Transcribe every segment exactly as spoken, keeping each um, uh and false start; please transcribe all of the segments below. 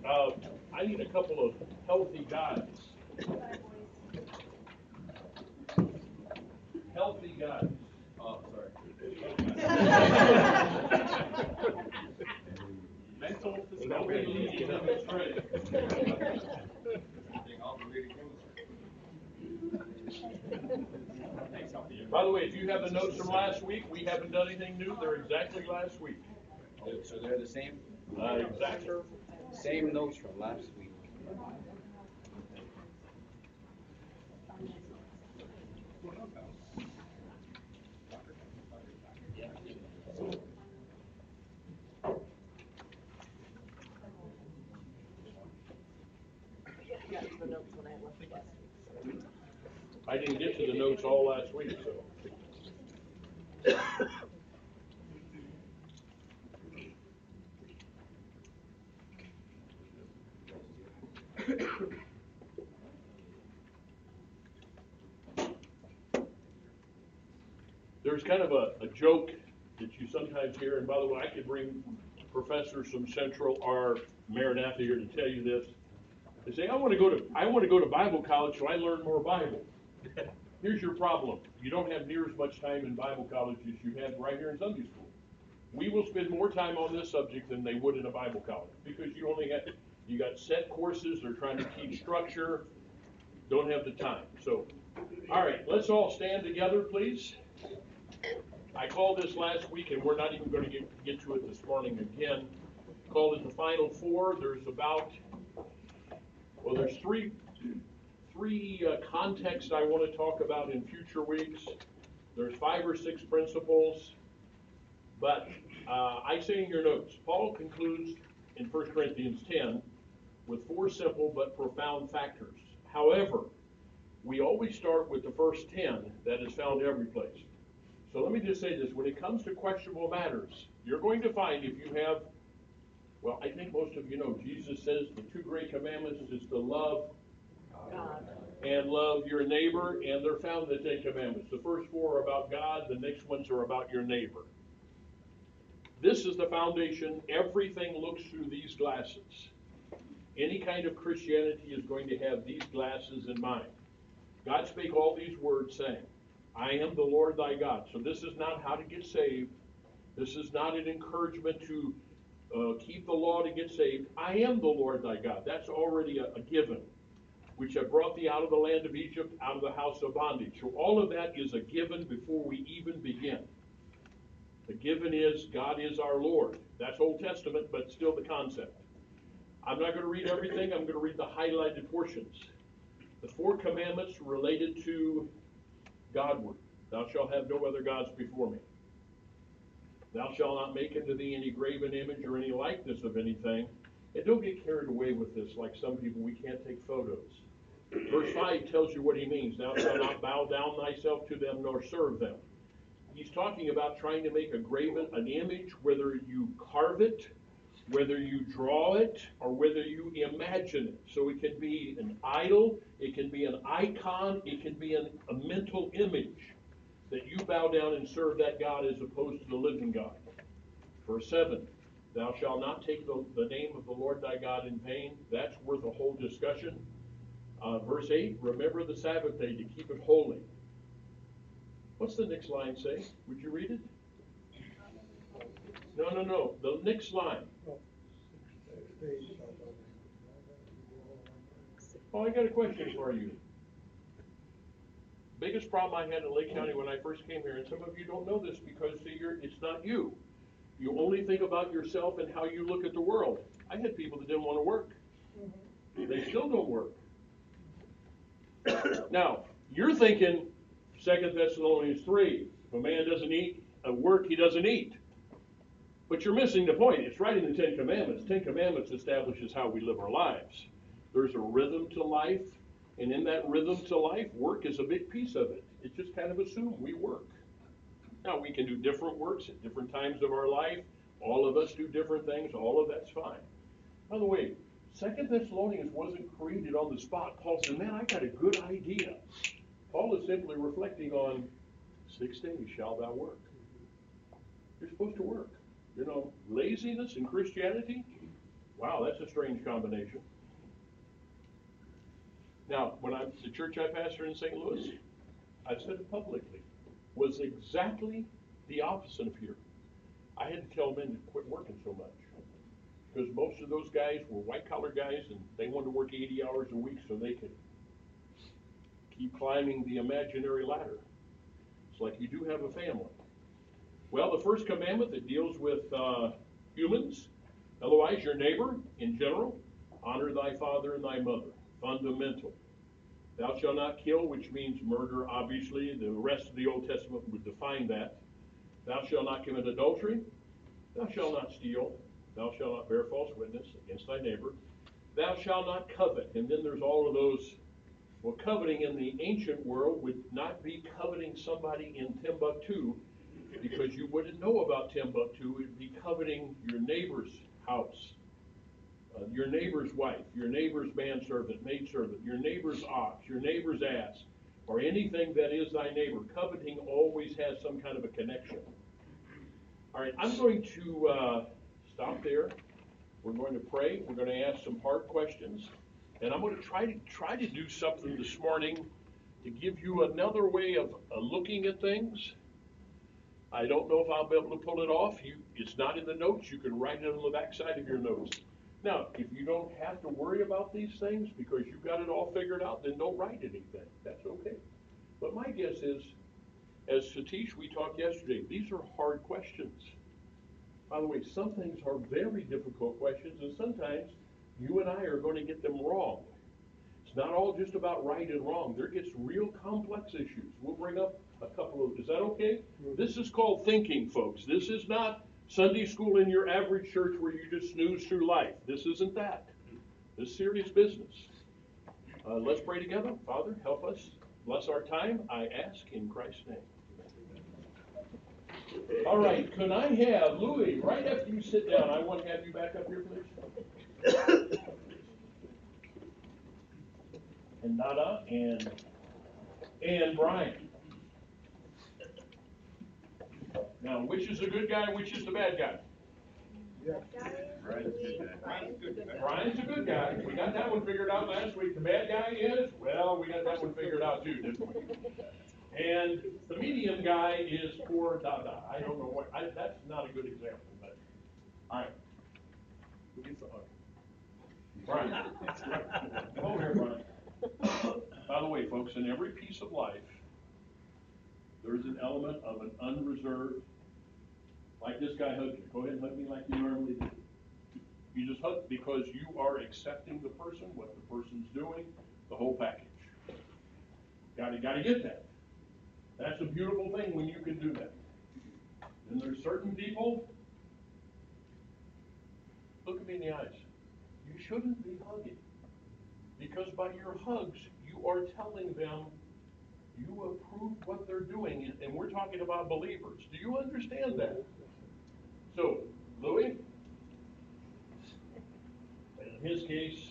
Uh, I need a couple of healthy guys. Healthy guys. Oh, sorry. Mental, nobody leading them astray. By the way, if you have the notes from last week, we haven't done anything new. They're exactly last week. So they're the same? Uh, exactly. Same notes from last week. I didn't get to the notes all last week, so. There's kind of a, a joke that you sometimes hear, and by the way, I could bring professors from Central or Maranatha here to tell you this. They say, I want to go to I want to go to Bible college so I learn more Bible. Here's your problem. You don't have near as much time in Bible college as you had right here in Sunday school. We will spend more time on this subject than they would in a Bible college because you only have, you got set courses, they're trying to teach structure, don't have the time. So, all right, let's all stand together, please. I called this last week, and we're not even going to get, get to it this morning again. Called it the Final Four. There's about, well, there's three Three uh, contexts I want to talk about in future weeks. There's five or six principles, but uh, I say in your notes, Paul concludes in First Corinthians ten with four simple but profound factors. However, we always start with the first ten that is found every place. So let me just say this, when it comes to questionable matters, you're going to find if you have, well, I think most of you know, Jesus says the two great commandments is to love God and love your neighbor, and they're found in the Ten Commandments. The first four are about God, the next ones are about your neighbor. This is the foundation. Everything looks through these glasses. Any kind of Christianity is going to have these glasses in mind. God spake all these words, saying, I am the Lord thy God. So this is not how to get saved. This is not an encouragement to uh, keep the law to get saved. I am the Lord thy God. That's already a, a given. Which have brought thee out of the land of Egypt, out of the house of bondage. So all of that is a given before we even begin. The given is God is our Lord. That's Old Testament, but still the concept. I'm not going to read everything. I'm going to read the highlighted portions. The four commandments related to Godward. Thou shalt have no other gods before me. Thou shalt not make unto thee any graven image or any likeness of anything. And don't get carried away with this like some people. We can't take photos. Verse five tells you what he means. Thou shalt not bow down thyself to them nor serve them. He's talking about trying to make a graven, an image, whether you carve it, whether you draw it, or whether you imagine it. So it can be an idol, it can be an icon, it can be an, a mental image that you bow down and serve that God as opposed to the living God. Verse seven, thou shalt not take the, the name of the Lord thy God in vain. That's worth a whole discussion. Uh, verse eight, remember the Sabbath day to keep it holy. What's the next line say? Would you read it? No, no, no. The next line. Oh, I got a question for you. Biggest problem I had in Lake County when I first came here, and some of you don't know this because see, you're, it's not you. You only think about yourself and how you look at the world. I had people that didn't want to work. They still don't work. Now, you're thinking Second Thessalonians three, if a man doesn't eat, uh, work, he doesn't eat. But you're missing the point. It's right in the Ten Commandments. Ten Commandments establishes how we live our lives. There's a rhythm to life, and in that rhythm to life, work is a big piece of it. It's just kind of assumed we work. Now, we can do different works at different times of our life. All of us do different things. All of that's fine. By the way, Second Thessalonians wasn't created on the spot. Paul said, man, I got a good idea. Paul is simply reflecting on six days shall thou work. You're supposed to work. You know, laziness in Christianity, Wow, that's a strange combination. Now, when I, the church I pastor in Saint Louis, I've said it publicly, was exactly the opposite of here. I had to tell men to quit working so much. Because most of those guys were white-collar guys, and they wanted to work eighty hours a week so they could keep climbing the imaginary ladder. It's like you do have a family. Well, the first commandment that deals with uh, humans, otherwise your neighbor in general, honor thy father and thy mother, fundamental. Thou shalt not kill, which means murder, obviously. The rest of the Old Testament would define that. Thou shalt not commit adultery. Thou shalt not steal. Thou shalt not bear false witness against thy neighbor. Thou shalt not covet. And then there's all of those. Well, coveting in the ancient world would not be coveting somebody in Timbuktu, because you wouldn't know about Timbuktu. It'd be coveting your neighbor's house, uh, your neighbor's wife, your neighbor's manservant, maidservant, your neighbor's ox, your neighbor's ass, or anything that is thy neighbor. Coveting always has some kind of a connection. All right, I'm going to uh, stop there. We're going to pray. We're going to ask some hard questions. And I'm going to try to try to do something this morning to give you another way of uh, looking at things. I don't know if I'll be able to pull it off. You, it's not in the notes. You can write it on the back side of your notes. Now, if you don't have to worry about these things because you've got it all figured out, then don't write anything. That's okay. But my guess is, as Satish, we talked yesterday, these are hard questions. By the way, some things are very difficult questions, and sometimes you and I are going to get them wrong. It's not all just about right and wrong. There gets real complex issues. We'll bring up a couple of, is that okay? This is called thinking, folks. This is not Sunday school in your average church where you just snooze through life. This isn't that. This is serious business. Uh, let's pray together. Father, help us. Bless our time, I ask in Christ's name. All right, could I have Louis, right after you sit down, I want to have you back up here, please. And Nada and and Brian. Now, which is the good guy, which is the bad guy? Yeah. Brian's a good guy. Brian's a good guy. We got that one figured out last week. The bad guy is, well, we got that one figured out too, didn't we? And the medium guy is poor Dada. I don't know what, I, that's not a good example, but, all right. Who gets the hug? Brian. Come over here, Brian. By the way, folks, in every piece of life, there's an element of an unreserved, like this guy hugged you. Go ahead and hug me like you normally do. You just hug because you are accepting the person, what the person's doing, the whole package. Gotta, gotta get that. That's a beautiful thing when you can do that. And there's certain people, look at me in the eyes. You shouldn't be hugging. Because by your hugs, you are telling them you approve what they're doing. And we're talking about believers. Do you understand that? So, Louis, in his case,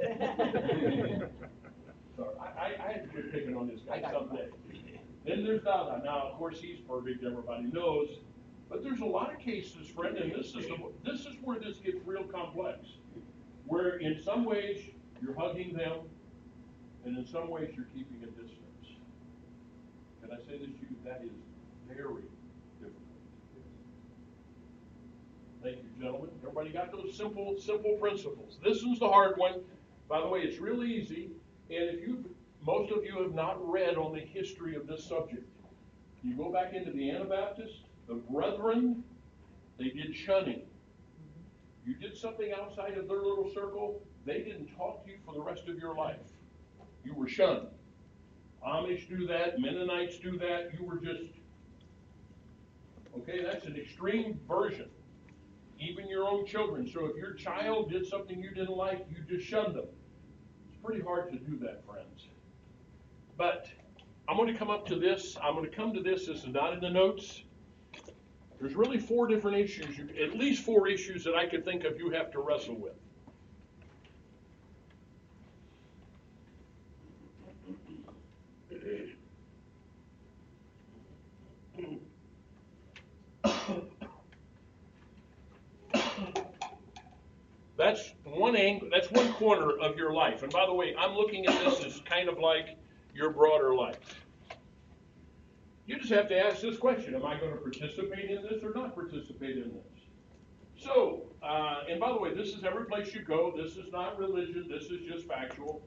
sorry, I, I had to quit picking on this guy someday. Then there's Dada. Now, of course, he's perfect. Everybody knows. But there's a lot of cases, friend, and this is the, this is where this gets real complex. Where in some ways you're hugging them, and in some ways you're keeping a distance. Can I say this to you? That is very difficult. Thank you, gentlemen. Everybody got those simple, simple principles. This is the hard one. By the way, it's real easy. And if you, most of you have not read on the history of this subject, you go back into the Anabaptists, the Brethren, they did shunning. You did something outside of their little circle, they didn't talk to you for the rest of your life. You were shunned. Amish do that, Mennonites do that, you were just, okay, that's an extreme version. Even your own children. So if your child did something you didn't like, you just shunned them. It's pretty hard to do that, friends. But I'm going to come up to this. I'm going to come to this. This is not in the notes. There's really four different issues, you, at least four issues that I could think of you have to wrestle with. That's one angle, that's one corner of your life. And by the way, I'm looking at this as kind of like your broader life. You just have to ask this question: am I going to participate in this or not participate in this? So, uh, and by the way, this is every place you go. This is not religion. This is just factual.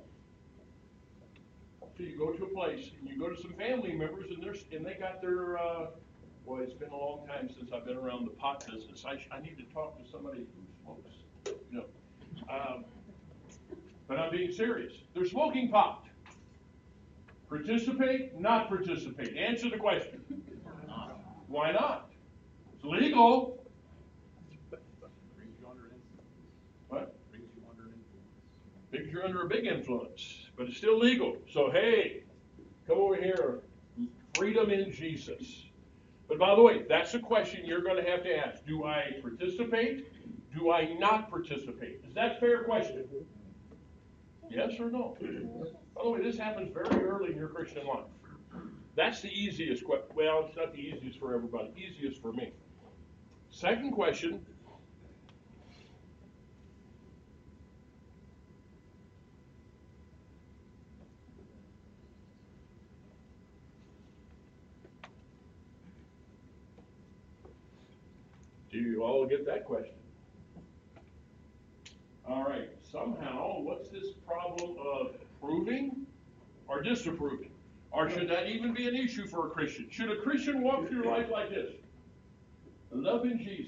So you go to a place and you go to some family members, and they're and they got their. Uh, boy, it's been a long time since I've been around the pot business. I, I need to talk to somebody who smokes. You know, um, but I'm being serious. They're smoking pot. Participate, not participate. Answer the question. Why not? It's legal. Brings you under influence. What? Brings you under influence. Brings you under a big influence, but it's still legal. So hey, come over here. Freedom in Jesus. But by the way, that's a question you're going to have to ask. Do I participate? Do I not participate? Is that a fair question? Yes or no? By the way, this happens very early in your Christian life. That's the easiest question. Well, it's not the easiest for everybody. Easiest for me. Second question. Do you all get that question? All right. Somehow, what's this problem of approving or disapproving? Or should that even be an issue for a Christian? Should a Christian walk through life like this? Loving Jesus.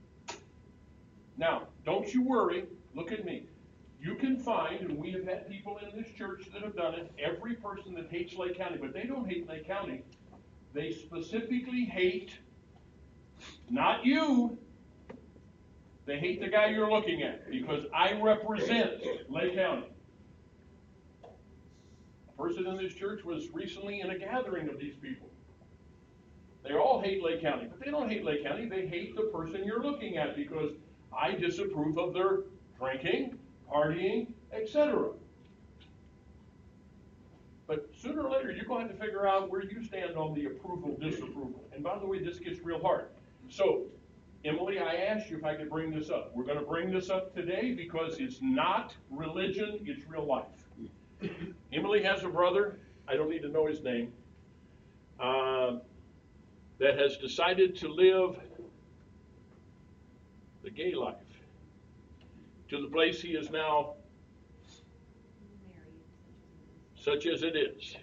Now, don't you worry. Look at me. You can find, and we have had people in this church that have done it, every person that hates Lake County, but they don't hate Lake County. They specifically hate not you. They hate the guy you're looking at because I represent Lake County. A person in this church was recently in a gathering of these people. They all hate Lake County, but they don't hate Lake County. They hate the person you're looking at because I disapprove of their drinking, partying, et cetera. But sooner or later, you're going to figure out where you stand on the approval, disapproval. And by the way, this gets real hard. So, Emily, I asked you if I could bring this up. We're going to bring this up today because it's not religion, it's real life. Emily has a brother, I don't need to know his name, uh, that has decided to live the gay life to the place he is now married, such as it is.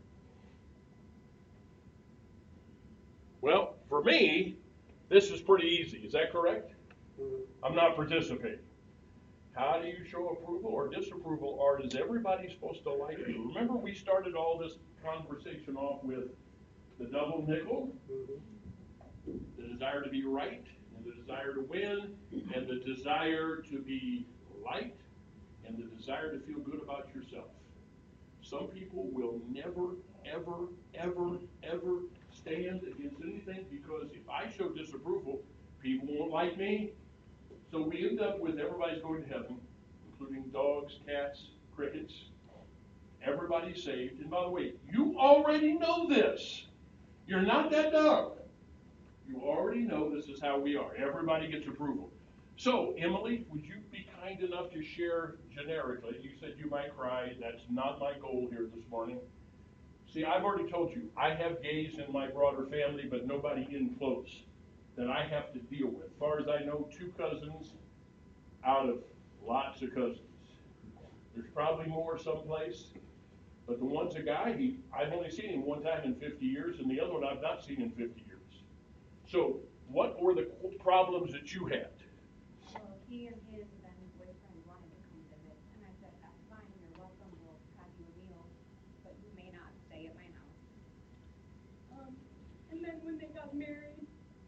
Well, for me, this is pretty easy. Is that correct? I'm not participating. How do you show approval or disapproval, or is everybody supposed to like you? Remember, we started all this conversation off with the double nickel, the desire to be right, and the desire to win, and the desire to be liked, and the desire to feel good about yourself. Some people will never, ever, ever, ever stand against anything because if I show disapproval, people won't like me. So we end up with everybody's going to heaven, including dogs, cats, crickets. Everybody's saved. And by the way, you already know this. You're not that dumb. You already know this is how we are. Everybody gets approval. So, Emily, would you be kind enough to share generically? You said you might cry. That's not my goal here this morning. See, I've already told you, I have gays in my broader family, but nobody in close that I have to deal with. As far as I know, two cousins out of lots of cousins. There's probably more someplace, but the one's a guy, he, I've only seen him one time in fifty years, and the other one I've not seen in fifty years. So, what were the problems that you had? Well, he and his then boyfriend wanted to come visit, and I said, that's fine, you're welcome, we'll have you a meal, but you may not stay at my house. Um, and then when they got married,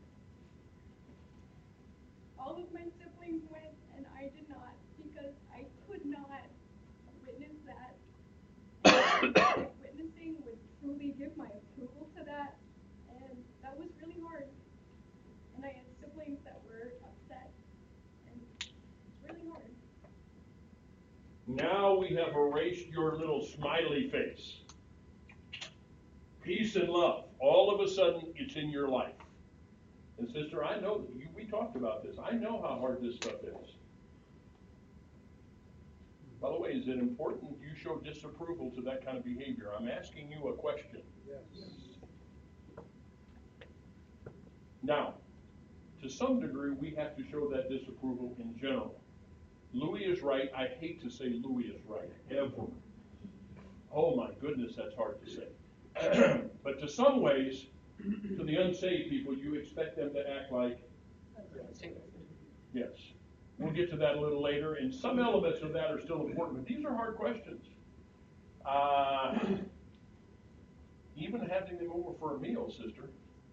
all of my siblings went and I did not because I could not witness that. Witnessing would truly give my approval to that, and that was really hard. And I had siblings that were upset, and it's really hard. Now we have erased your little smiley face. Peace and love. All of a sudden, it's in your life. And sister, I know, you, we talked about this. I know how hard this stuff is. By the way, is it important you show disapproval to that kind of behavior? I'm asking you a question. Yes. Now, to some degree, we have to show that disapproval in general. Louis is right. I hate to say Louis is right, ever. Oh my goodness, that's hard to say. But to some ways, to the unsaved people, you expect them to act like, yes. We'll get to that a little later, and some elements of that are still important, but these are hard questions. Uh, even having them over for a meal, sister.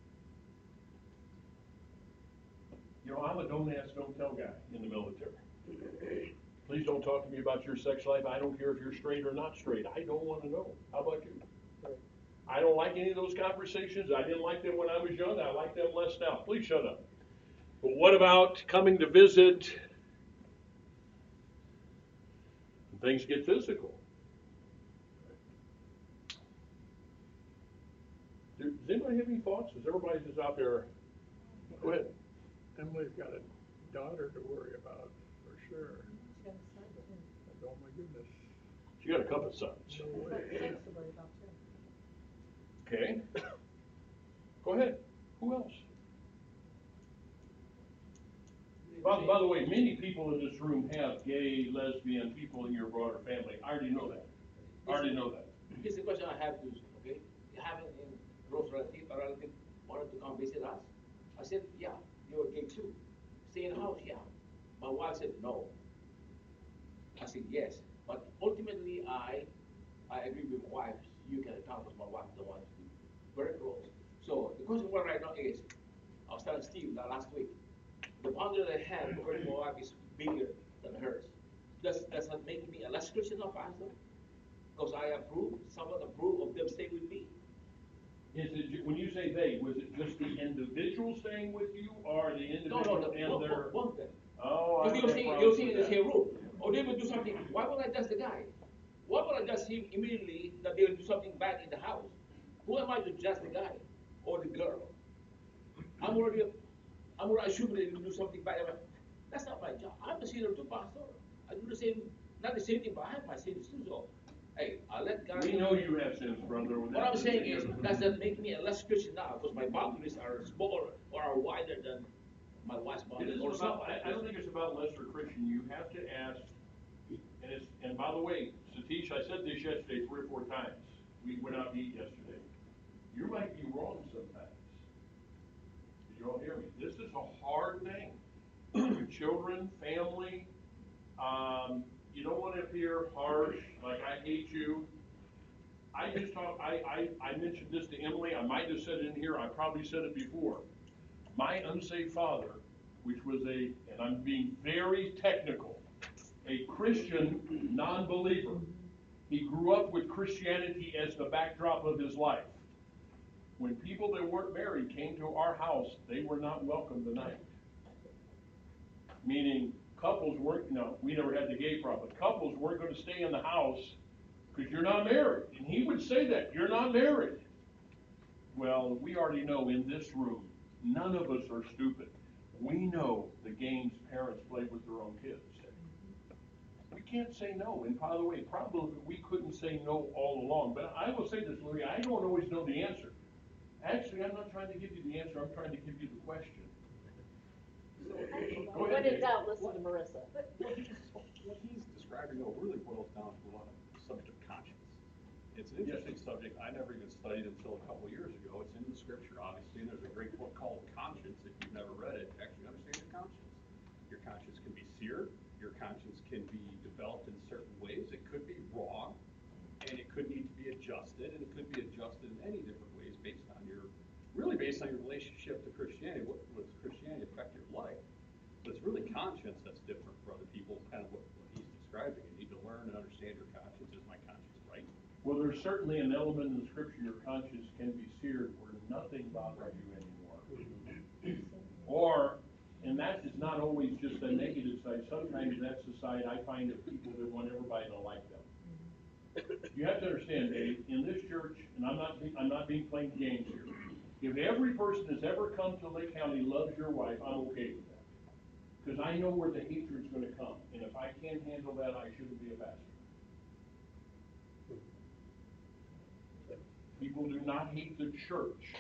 You know, I'm a don't ask, don't tell guy in the military. Please don't talk to me about your sex life. I don't care if you're straight or not straight. I don't want to know. How about you? I don't like any of those conversations. I didn't like them when I was young. I like them less now. Please shut up. But what about coming to visit? Things get physical. Does anybody have any thoughts? Is everybody just out there? Go ahead. Emily's got a daughter to worry about, for sure. And oh my goodness. She got a couple sons. No way. Okay. Go ahead. Who else? By, by the way, many people in this room have gay, lesbian people in your broader family. I already know that. I already know that. Here's the question I have to, okay? You have it in close relative, a relative wanted to come visit us. I said, yeah, you're gay too. Stay in the house, yeah. My wife said, no. I said, yes. But ultimately, I I agree with my wife. You can account for my wife, don't want to be very close. So the question right now is, I was telling Steve that last week, the boundary that I have for my wife is bigger than hers. Does, does that make me a less Christian or pastor? Because I approve, someone approve of them staying with me. Is it, when you say they, was it just the individual staying with you, or the No, individual no, no, and both, their? both, both of them. Oh, I Because have they'll stay, they'll problems stay in with the that. same room. Or they will do something. Why would I judge the guy? Why would I judge him immediately that they will do something bad in the house? Who am I to judge the guy or the girl? I'm already, I'm already assuming they will do something bad. That's not my job. I'm a sinner too, pastor. I do the same, not the same thing, but I have my sins too. So, hey, I let God. We know you have sins, brother. What I'm saying is, does that make me a less Christian now? Because my boundaries are smaller or are wider than my wife's It boundaries. isn't Or about, something. I, I don't think it's about lesser Christian. You have to ask, and it's, and by the way, Satish, I said this yesterday three or four times. We went out to eat yesterday. You might be wrong sometimes. Did you all hear me? This is a hard thing. With children, family, um, you don't want to appear harsh, like I hate you. I just talk, I, I, I mentioned this to Emily. I might have said it in here. I probably said it before. My unsaved father, which was a, and I'm being very technical, a Christian non-believer. He grew up with Christianity as the backdrop of his life. When people that weren't married came to our house, they were not welcome tonight. Meaning, couples weren't, no, we never had the gay problem, but couples weren't going to stay in the house because you're not married. And he would say that, you're not married. Well, we already know in this room, none of us are stupid. We know the games parents play with their own kids. We can't say no. And by the way, probably we couldn't say no all along. But I will say this, Louis, I don't always know the answer. Actually, I'm not trying to give you the answer. I'm trying to give you the question. Go When ahead, in Dave. doubt, listen to Marissa. What he's, what he's describing though really boils down to a subject of conscience. It's an interesting subject I never even studied until a couple of years ago. It's in the scripture, obviously, and there's a great book called Conscience, if you've never read it, to actually understand your conscience. Your conscience can be seared, your conscience can be developed in certain ways, it could be wrong, and it could need to be adjusted, and it could be adjusted in any different ways based on your, really based on your relationship to Christianity. What, what does Christianity affect your life? So it's really conscience that's different for other people, kind of what, what he's describing. You need to learn and understand your conscience. Is my conscience right? Well, there's certainly an element in the scripture your conscience can be seared where nothing bothers you anymore. Or, and that is not always just the negative side. Sometimes that's the side I find of people that want everybody to like them. You have to understand, Dave, in this church, and I'm not, I'm not being playing games here. If every person that's ever come to Lake County loves your wife, I'm okay with that. because I know where the hatred's gonna come, and if I can't handle that, I shouldn't be a pastor. People do not hate the church.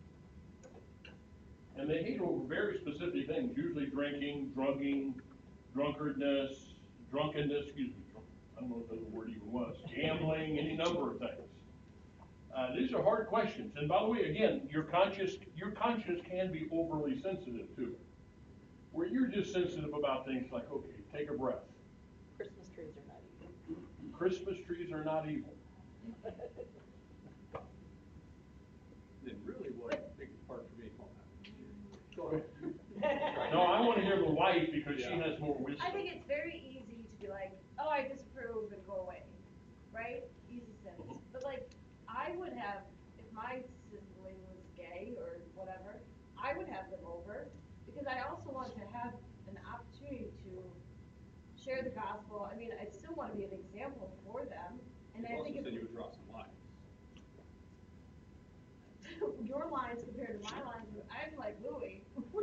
And they hate over very specific things, usually drinking, drugging, drunkardness, drunkenness, excuse me, drunk- I don't know what the other word even was, gambling, any number of things. Uh, these are hard questions, and by the way, again, your conscience, your conscience can be overly sensitive to it. Where you're just sensitive about things like, okay, take a breath. Christmas trees are not evil. Christmas trees are not evil. Then really what a big part for me, hold on. Go ahead. No, I wanna hear the wife because she Yeah. has more wisdom. I think it's very easy to be like, oh, I disapprove and go away, right? Easy sentence. Mhm. But like, I would have, if my sibling was gay or whatever, I would have them over because I also want to have an opportunity to share the gospel. I mean, I still want to be an example for them. And You I also think if said you would draw some lines. your lines compared to my lines, I'm like Louis.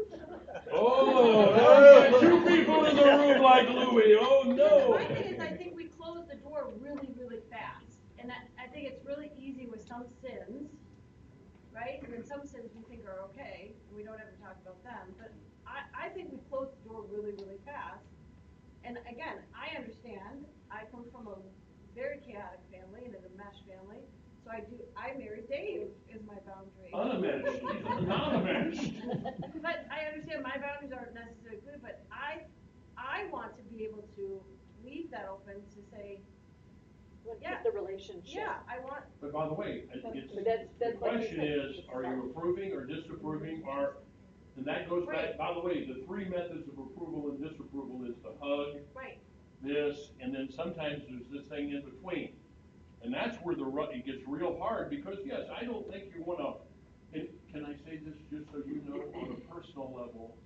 Oh, now we got two people in the room like Louis, oh no. My thing is, I think we close the door really, really fast. And I, I think it's really easy with some sins, right? And then some sins we think are okay, and we don't ever talk about them. But I, I think we close the door really, really fast. And again, I understand, I come from a very chaotic family and in a mesh family. So I do, I married Dave is my boundary. Unenmeshed, he's not enmeshed. But I understand my boundaries aren't necessarily clear, but I, I want to be able to leave that open to say, Let's Yeah. keep the relationship. yeah, I want, But by the way, it- it's, But that's- the that's like you question said, is, it's are you hard. approving or disapproving, or, and that goes back, Right. by the way, the three methods of approval and disapproval is the hug, right, this, and then sometimes there's this thing in between. And that's where the rut, it gets real hard, because yes, I don't think you wanna, and can I say this just so you know, on a personal level,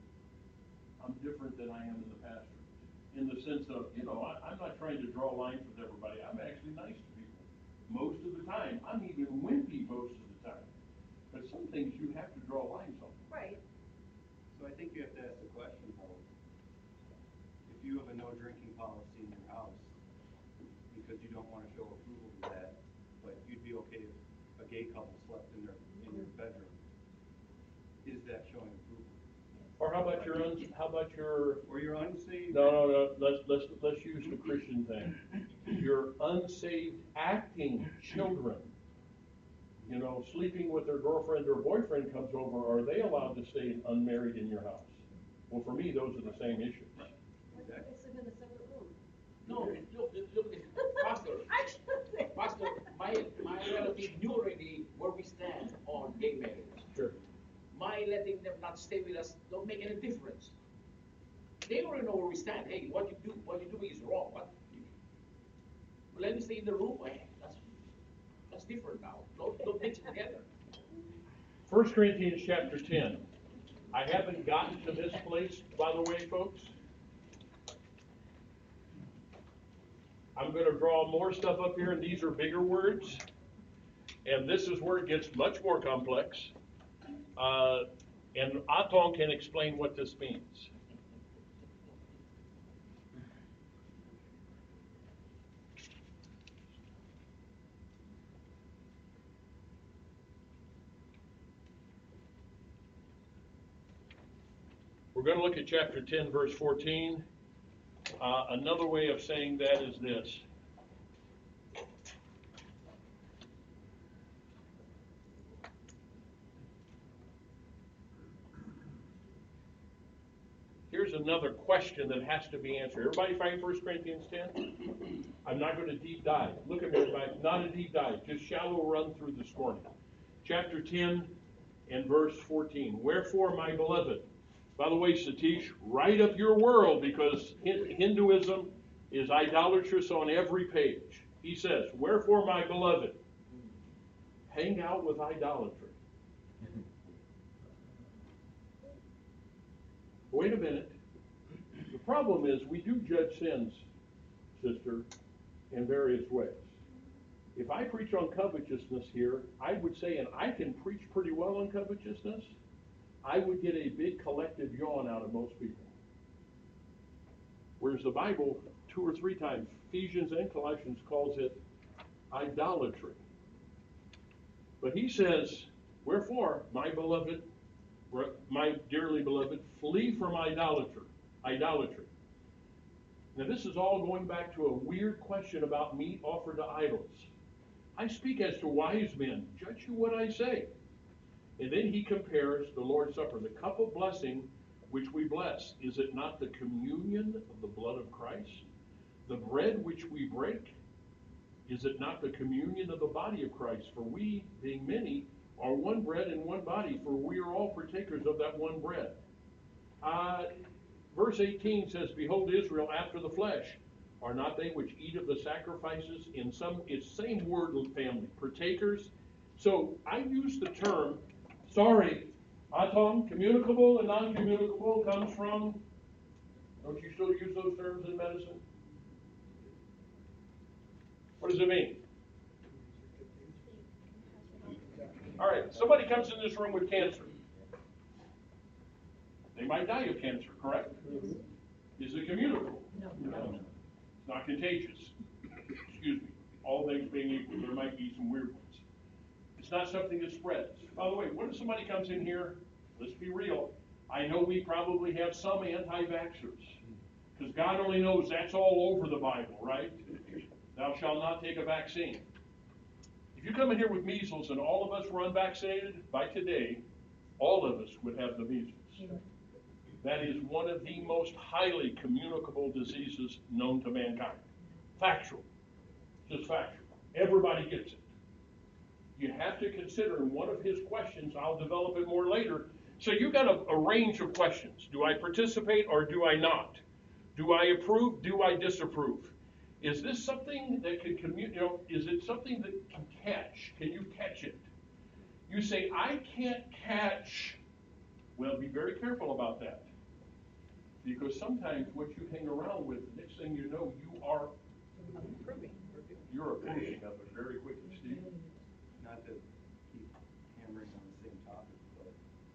I'm different than I am in the pastorate. In the sense of, you know, I, I'm not trying to draw lines with everybody, I'm actually nice to people, most of the time, I'm even wimpy most of the time. But some things you have to draw lines on. right. So I think you have to ask the question, though, if you have a no drinking policy in your house, because you don't wanna show approval to that, but you'd be okay if a gay couple slept in their, in your bedroom, is that showing approval? Or how about your, uns- how about your, Or you're unsaved? no, no, no, let's, let's, let's use the Christian thing. Your unsaved acting children, you know, sleeping with their girlfriend or boyfriend comes over, are they allowed to stay unmarried in your house? Well, for me, those are the same issues. Let's live in a separate room. No, look, look, Pastor, I should say. Pastor, my, my relative knew already where we stand on gay marriage. Sure. My letting them not stay with us don't make any difference. They already know where we stand. Hey, what you do, what you do is wrong, but you, let me stay in the room, hey, that's, that's different now. Don't, don't mix it together. First Corinthians chapter ten. I haven't gotten to this place, by the way, folks. I'm gonna draw more stuff up here, and these are bigger words. And this is where it gets much more complex. Uh, and Atong can explain what this means. We're going to look at chapter ten, verse fourteen. Uh, another way of saying that is this. Here's another question that has to be answered. Everybody find First Corinthians ten? I'm not going to deep dive. Look at me, everybody. Not a deep dive. Just shallow run through this morning. Chapter ten and verse fourteen. Wherefore, my beloved. By the way, Satish, write up your world, because Hinduism is idolatrous on every page. He says, wherefore, my beloved, hang out with idolatry. Wait a minute. The problem is we do judge sins, sister, in various ways. If I preach on covetousness here, I would say, and I can preach pretty well on covetousness, I would get a big collective yawn out of most people. Whereas the Bible, two or three times, Ephesians and Colossians calls it idolatry. But he says, wherefore, my beloved, my dearly beloved, flee from idolatry. Idolatry. Now this is all going back to a weird question about meat offered to idols. I speak as to wise men. Judge you what I say. And then he compares the Lord's Supper, the cup of blessing which we bless. Is it not the communion of the blood of Christ? The bread which we break, is it not the communion of the body of Christ? For we, being many, are one bread and one body, for we are all partakers of that one bread. Uh, verse eighteen says, behold Israel after the flesh, are not they which eat of the sacrifices? In some, it's same word family, partakers. So I use the term, sorry, atom, communicable and non-communicable comes from, don't you still use those terms in medicine? What does it mean? All right, somebody comes in this room with cancer. They might die of cancer, correct? Is it communicable? No. No. It's not contagious. Excuse me. All things being equal, there might be some weird ones. It's not something that spreads. By the way, what if somebody comes in here, let's be real, I know we probably have some anti-vaxxers, because God only knows that's all over the Bible, right? Thou shalt not take a vaccine. If you come in here with measles and all of us were unvaccinated, by today, all of us would have the measles. That is one of the most highly communicable diseases known to mankind. Factual. Just factual. Everybody gets it. You have to consider in one of his questions, I'll develop it more later. So you've got a, a range of questions. Do I participate or do I not? Do I approve? Do I disapprove? Is this something that can communicate? You know, is it something that can catch? Can you catch it? You say, I can't catch. Well, be very careful about that. Because sometimes what you hang around with, the next thing you know, you are Approving. you're approving of it very quickly, Steve. Not to keep hammering on the same topic, but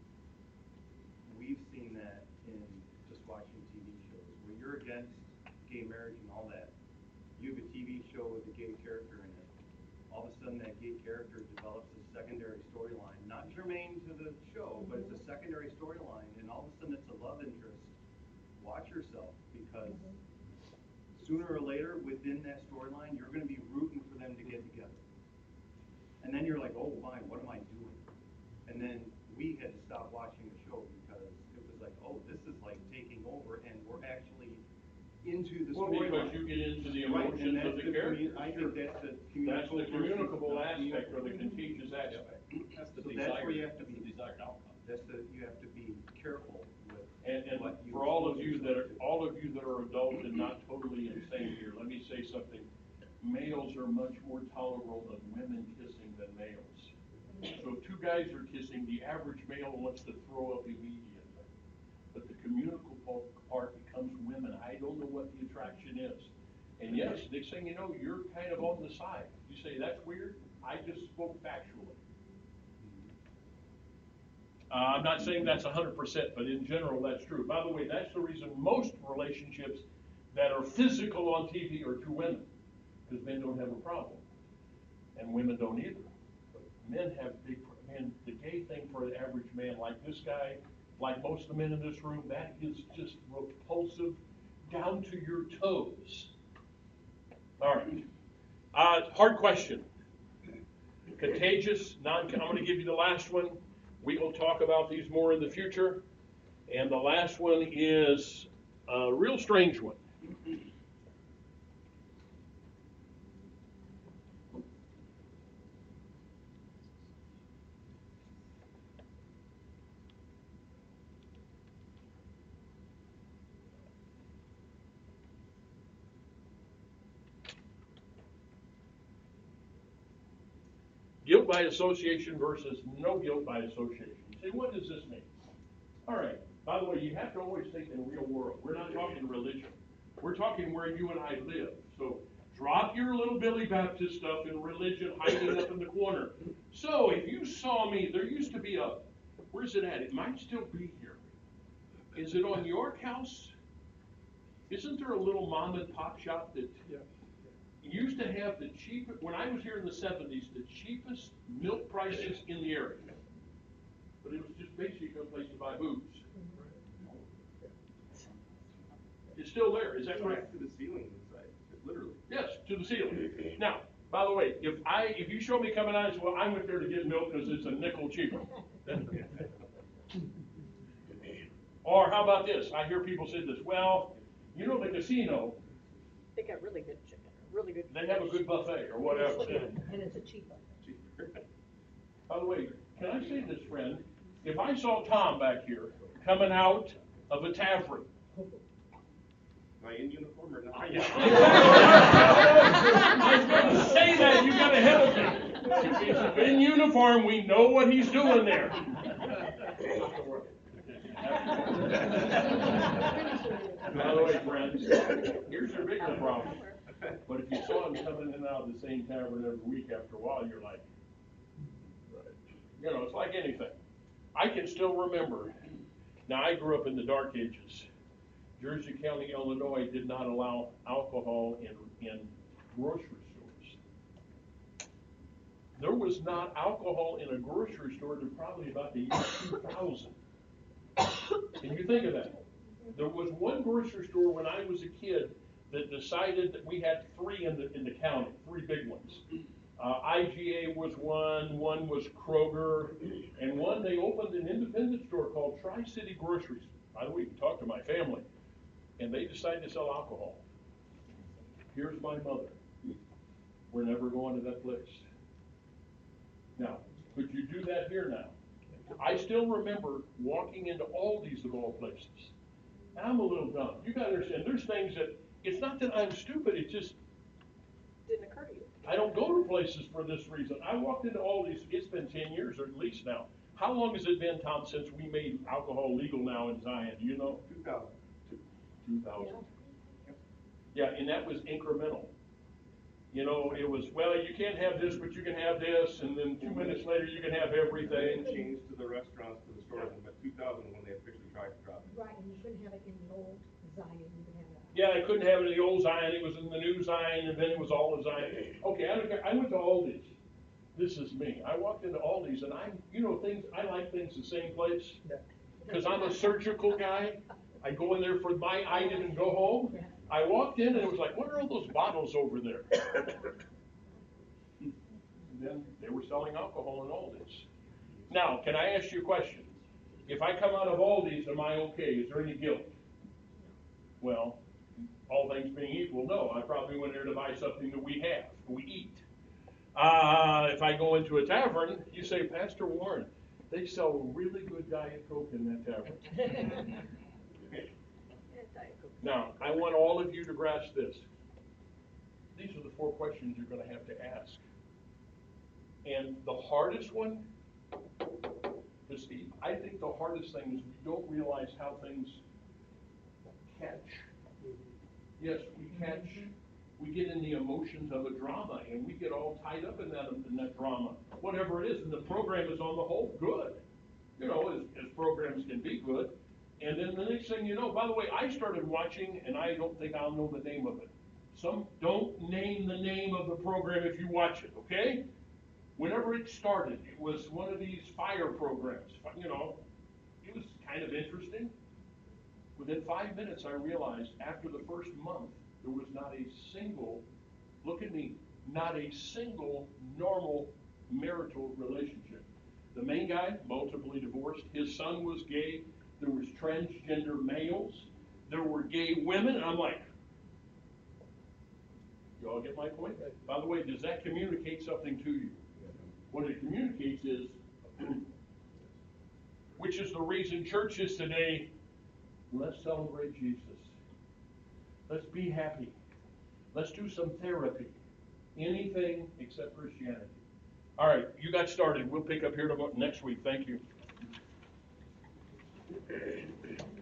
we've seen that in just watching T V shows where you're against gay marriage and all that. You have a T V show with a gay character in it. All of a sudden that gay character develops a secondary storyline, not germane to the show, but it's a secondary storyline, and all of a sudden it's a love interest. Watch yourself, because sooner or later within that storyline, you're going to be rooting for them to get together. And then you're like, oh my, what am I doing? And then we had to stop watching the show because it was like, oh, this is like taking over, and we're actually into the Well, storyline. because you get into the Right, emotions and of that's the character. commu- I think that's the That's communicable. the communicable versus aspect or the non-communicable. contagious aspect. That's the So that's desired, where you have to that's the be. desired outcome. That's the, you have to be careful with And, and what you. for all of expose you that are, yourself to. all of you that are adult and not totally insane here, let me say something. Males are much more tolerable of women kissing than males. So if two guys are kissing, the average male wants to throw up immediately. But the communicable part becomes women. I don't know what the attraction is. And yes, next thing you know, you're kind of on the side. You say, that's weird. I just spoke factually. Uh, I'm not saying that's one hundred percent, but in general, that's true. By the way, that's the reason most relationships that are physical on T V are two women, because men don't have a problem, and women don't either. But men have big, man, the gay thing for the average man, like this guy, like most of the men in this room, that is just repulsive down to your toes. All right. Uh, hard question. Contagious, non, I'm going to give you the last one. We will talk about these more in the future. And the last one is a real strange one. Guilt by association versus no guilt by association. You say, what does this mean? All right. By the way, you have to always think in the real world. We're not talking religion. We're talking where you and I live. So drop your little Billy Baptist stuff in religion hiding up in the corner. So if you saw me, there used to be a, where's it at? It might still be here. Is it on York House? Isn't there a little mom and pop shop that Yeah. used to have the cheapest, when I was here in the seventies, the cheapest milk prices in the area? But it was just basically a place to buy booze. It's still there, is that correct? To the ceiling inside, literally. Yes, to the ceiling. Now, by the way, if I, if you show me coming out and say, well, I went there to get milk because it's a nickel cheaper. Or how about this? I hear people say this, well, you know the casino, They got really good chicken, really good. they have a good buffet or whatever. And it's a cheap one. By the way, can I say this, friend? If I saw Tom back here coming out of a tavern, Am I in uniform or not? I was going to say that, you got ahead of me. If he's in uniform, we know what he's doing there. By the way, friends, here's your bigger problem. But if you saw him coming in and out of the same tavern every week, after a while, you're like, you know, it's like anything. I can still remember. Now, I grew up in the dark ages. Jersey County, Illinois did not allow alcohol in, in grocery stores. There was not alcohol in a grocery store until probably about the year two thousand. Can you think of that? There was one grocery store when I was a kid that decided that we had three in the, in the county, three big ones. Uh, I G A was one, one was Kroger, and one they opened an independent store called Tri-City Groceries. By the way, you can talk to my family. And they decided to sell alcohol. Here's my mother. We're never going to that place. Now, could you do that here now? I still remember walking into Aldi's of all places. And I'm a little dumb. You gotta understand, there's things that, it's not that I'm stupid, it's just, Didn't occur to you. I don't go to places for this reason. I walked into Aldi's, it's been ten years or at least now. How long has it been, Tom, since we made alcohol legal now in Zion? Do you know? Two thousand. two thousand. Yeah, and that was incremental. You know, it was, well, you can't have this, but you can have this, and then two minutes later, you can have everything. They changed to the restaurants, to the stores, in about two thousand when they officially tried to drop it. Right, and you couldn't have it in the old Zion, you could have it. Yeah, I couldn't have it in the old Zion, it was in the new Zion, and then it was all of Zion. Okay, I, don't care. I went to Aldi's. This is me. I walked into Aldi's, and I, you know, things, I like things the same place. Because I'm a surgical guy. I go in there for my item and go home. I walked in and it was like, what are all those bottles over there? And then they were selling alcohol in Aldi's. Now, can I ask you a question? If I come out of Aldi's, am I okay? Is there any guilt? Well, all things being equal, no. I probably went there to buy something that we have, we eat. Uh, if I go into a tavern, you say, Pastor Warren, they sell really good Diet Coke in that tavern. Now, I want all of you to grasp this. These are the four questions you're going to have to ask. And the hardest one, to Steve, I think the hardest thing is we don't realize how things catch. Yes, we catch, we get in the emotions of a drama, and we get all tied up in that, in that drama, whatever it is, and the program is on the whole good. You know, as, as programs can be good. And then the next thing you know, by the way, I started watching, and I don't think I'll know the name of it. Some, don't name the name of the program if you watch it, okay? Whenever it started, it was one of these fire programs, you know, it was kind of interesting. Within five minutes, I realized after the first month, there was not a single, look at me, not a single normal marital relationship. The main guy, multiply divorced, his son was gay, there was transgender males, there were gay women, and I'm like, you all get my point? By the way, does that communicate something to you? What it communicates is, which is the reason churches today, let's celebrate Jesus. Let's be happy. Let's do some therapy. Anything except Christianity. All right, you got started. We'll pick up here tomorrow, next week. Thank you.